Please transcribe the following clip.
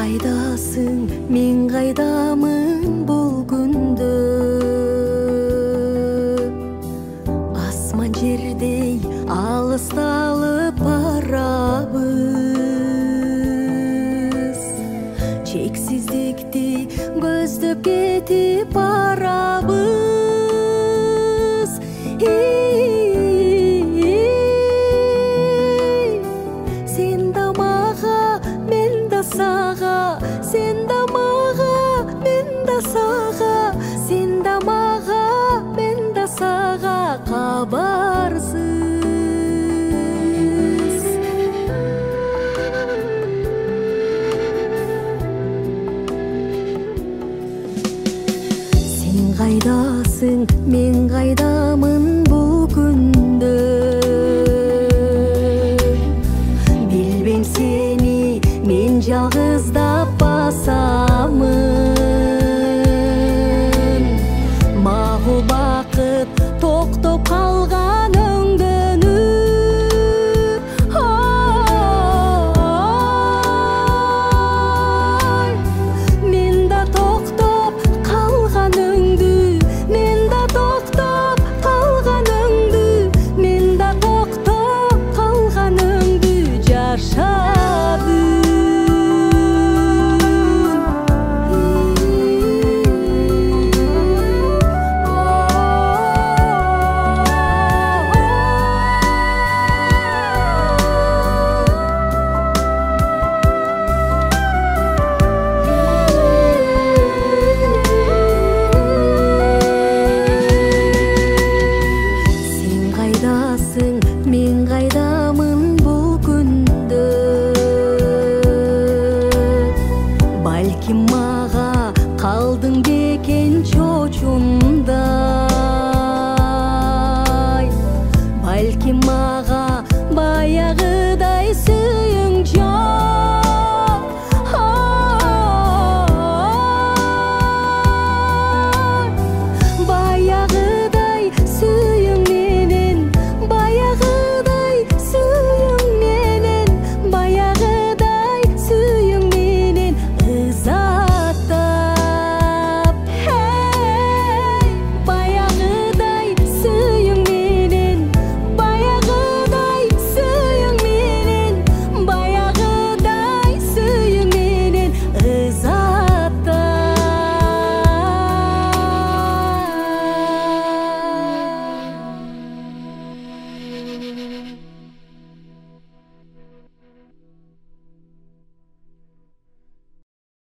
кайдасың, мен кайдамын бул күндө. Асман жердей алысталып барабыз, чексиздикти көздөп кетип барабыз. Сен да мага, мен да сага, сен да мага, мен да сага, сен да мага, мен да сага кабарсыз. Сен кайдасың,